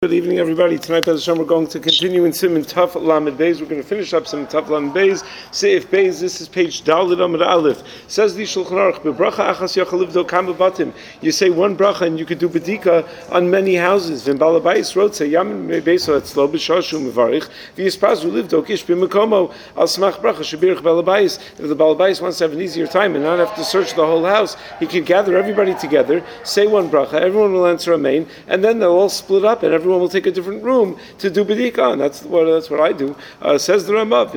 Good evening, everybody. Tonight, Bez Hashem, we're going to continue in Siman Taf Lamed Beis. We're going to finish up Siman Taf Lamed Beis. Seif Beis. This is page Daled Amud Aleph. Says the Shulchan Aruch, "Bebracha achas yachal livdo kama batim." You say one bracha and you could do bedika on many houses. V'im balabais wrote, "Say yamin meibeso etzlo b'shashu mevarich v'yispazu livdo kish b'mekomo al smach bracha shabirich balabais." If the balabais wants to have an easier time and not have to search the whole house, he can gather everybody together, say one bracha, everyone will answer amen, and then they'll all split up and everyone will take a different room to do bedika on. That's what I do. Says the Ramav,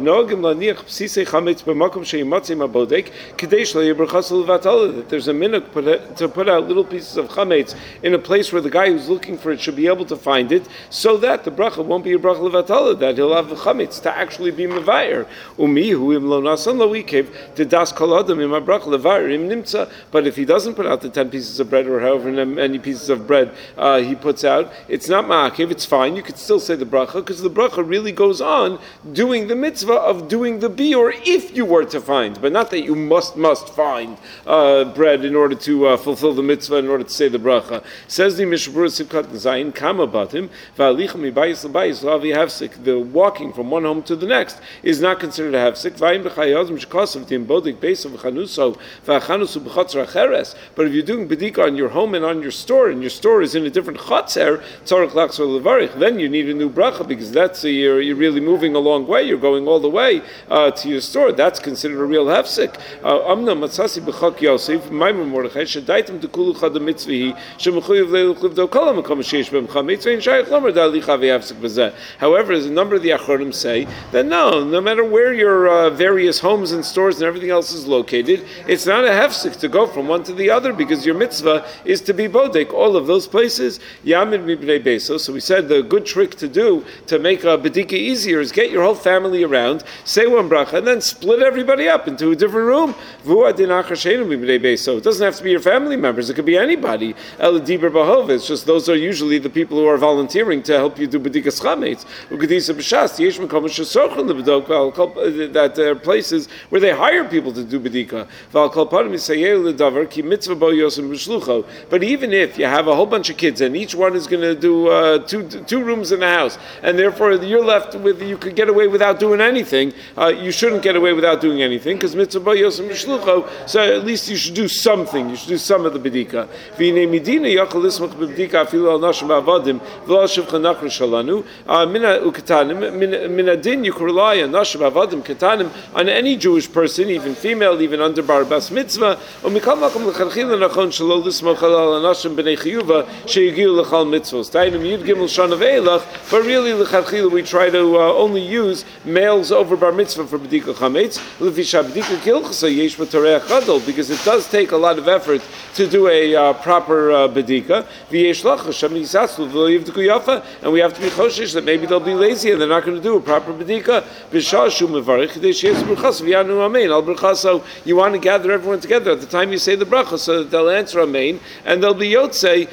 that there's a minhag to put out little pieces of chametz in a place where the guy who's looking for it should be able to find it, so that the bracha won't be a bracha levatala, that he'll have the chametz to actually be mevayer. But if he doesn't put out the 10 pieces of bread or however many pieces of bread he puts out, it's not ma'akev, it's fine. You could still say the bracha, because the bracha really goes on doing the mitzvah of doing the biur if you were to find, but not that you must find bread in order to fulfill the mitzvah, in order to say the bracha. Says the Mishabura Sivkat Zayin Kama Batim Va'alicha mibayis l'bayis lavi havsik. The walking from one home to the next is not considered a havsik. Va'im b'chayazim shekasav tim bodik beis of chanuso va'chanusu b'chatzar acheres. But if you're doing bedika on your home and on your store, and your store is in a different chatzer, tzarich lachzor levarich, then you need a new bracha, because that's you're really moving a long way. You're going all the way to your store. That's considered a real hefsek. Amna matzasi b'chak Yosef Maimon Mordechai shadaitem tekulu chad mitzvihi shemechuyev leilchivdo kol hamakom sheish b'mcha mitzvah shayich lomer da'alicha v'yafsek b'zeh. However, as a number of the achronim say, that no matter where your various homes and stores and everything else is located, it's not a hefsek to go from one to the other, because your mitzvah is to be bodek all of those places. Yamin mibnei beso. So we said the good trick to do to make a bedika easier is get your whole family around, say one bracha, and then split everybody up into a different room. So it doesn't have to be your family members; it could be anybody. It's just those are usually the people who are volunteering to help you do bedikas chametz. That there are places where they hire people to do bedika. But even if you have a whole bunch of kids and each one is going to do two rooms in the house, and therefore you're left with, you could get away without doing anything, you shouldn't get away without doing anything, because mitzvah bo yosem b'shlucho, so at least you should do something, you should do some of the bedika. V'inei midina yachal lismach b'bedika afilu al nashim ba'avadim v'al shivcha nachra shalanu mina uketanim mina din you could rely on nashim ba'avadim ketanim on any Jewish person, even female, even under bar bas mitzvah, umikal makom l'chadchila nachon shalo lismach al nashim b'nei chiyuva sheyigiu l'chal mitzvos. Tainim yud gimel shana ve'elach, but really l'chadchila we try to only use males over bar mitzvah for bedika chametz, because it does take a lot of effort to do a proper bedika. And we have to be choshish that maybe they'll be lazy and they're not going to do a proper bedika. So you want to gather everyone together at the time you say the bracha, so that they'll answer amen, and they'll be yotzei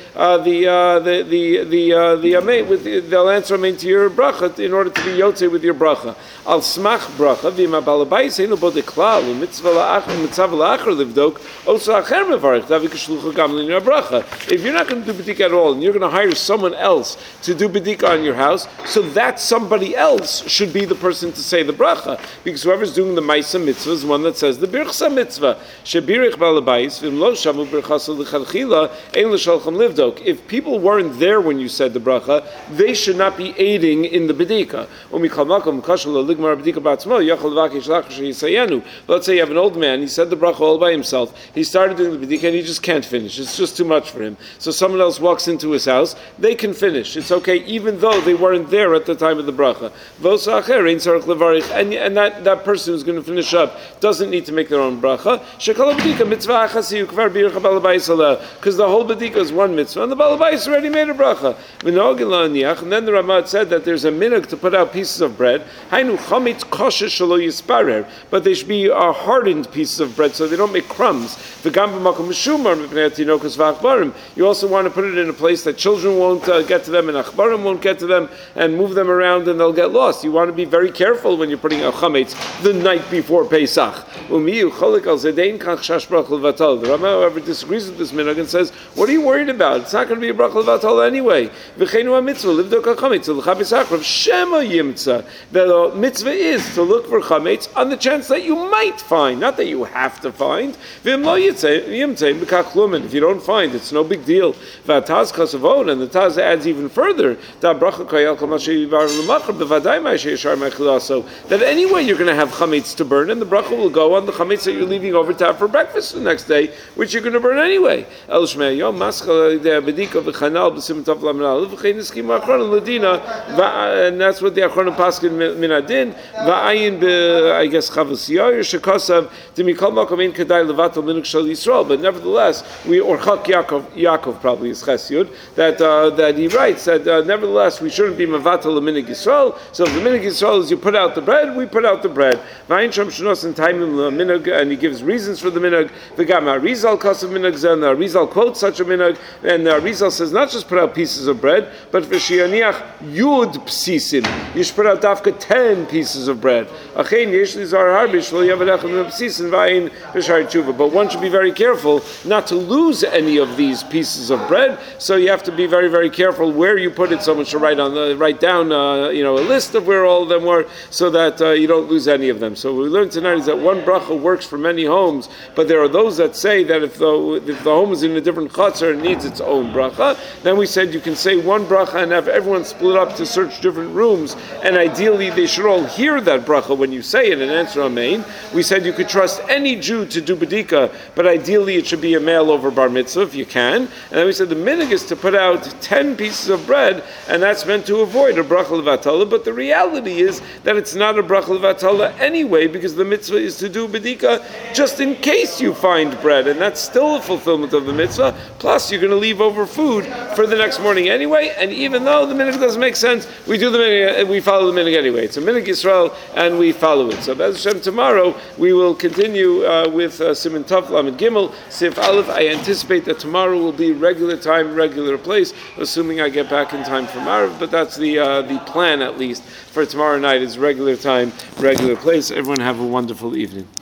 the amen with they'll answer amen to your bracha in order to be yotzei with your bracha. Al smach bracha v'ima balabais eno bodek klal u'mitzvah la'achar mitzvah la'achar livdok osa acher mevarich davi k'shlucha gam l'nei bracha. If you're not going to do bedika at all and you're going to hire someone else to do bedika on your house, so that somebody else should be the person to say the bracha, because whoever's doing the ma'isa mitzvah is one that says the birchsa mitzvah shebirich balabais v'im lo shamu birchasa l'chadchila ein l'shalcham livdok. If people weren't there when you said the bracha, they should not be aiding in the bedika. Let's say you have an old man, he said the bracha all by himself, he started doing the bedika and he just can't finish, it's just too much for him, so someone else walks into his house, they can finish, it's okay even though they weren't there at the time of the bracha, and that person who's going to finish up doesn't need to make their own bracha, because the whole bedika is one mitzvah and the balabais already made a bracha. And then the Ramad said that there's a minhag to put out pieces of bread, but they should be hardened pieces of bread so they don't make crumbs. You also want to put it in a place that children won't get to them and achbarim won't get to them and move them around and they'll get lost. You want to be very careful when you're putting out chametz the night before Pesach. The Rama, however, disagrees with this minhag and says, what are you worried about? It's not going to be a bracha levatal anyway. V'cheinu mitzvah livdok chametz l'chabes akrav shema yimtza. The mitzvah is to look for chametz on the chance that you might find, not that you have to find. V'im lo yimtza b'kach lumen. If you don't find, it's no big deal. V'ataz kasavon, and the Taz adds even further that anyway you're going to have chametz to burn, and the bracha will go on the chametz that you're leaving over to have for breakfast the next day, which you're going to burn anyway. And that's what the Achronim Paskin Minadin Va'ayin I guess Chavos Yair Shekasav Dimikol Makom Ein Kedai Levatel Minuk Shel Yisrael. But nevertheless, or Chak Yaakov probably is Chesed that he writes that nevertheless we shouldn't be Mavatel Minig Yisrael. So if the Minig Yisrael is you put out the bread, we put out the bread. Va'ayin Sham Shnos and Taimim Minog, and he gives reasons for the Minog. V'gam Arizal Kasav Minog Zen. Arizal quotes such a Minog, and Arizal says not just put out pieces of bread, but for Shianiach Yud Psisim, you should put out dafka 10 pieces of bread. But one should be very careful not to lose any of these pieces of bread. So you have to be very, very careful where you put it. Someone should write down a list of where all of them were, so that you don't lose any of them. So what we learned tonight is that one bracha works for many homes, but there are those that say that if the home is in a different chutzner and needs its own bracha, then we said you can say one bracha and have everyone split up to search different rooms, and ideally they should all hear that bracha when you say it and answer amen. We said you could trust any Jew to do bedika, but ideally it should be a male over bar mitzvah if you can. And then we said the minhag is to put out 10 pieces of bread, and that's meant to avoid a bracha levatala. But the reality is that it's not a bracha levatala anyway, because the mitzvah is to do bedika just in case you find bread, and that's still a fulfillment of the mitzvah. Plus you're going to leave over food for the next morning anyway, and even though the minhag doesn't make sense, we do the minhag, we follow the minhag anyway. It's a minhag Yisrael, and we follow it. So Be'ez Hashem, tomorrow we will continue with Siman Tov Lamed Gimel Sif Aleph. I anticipate that tomorrow will be regular time, regular place, assuming I get back in time for Marav. But that's the plan, at least for tomorrow night, is regular time, regular place. Everyone have a wonderful evening.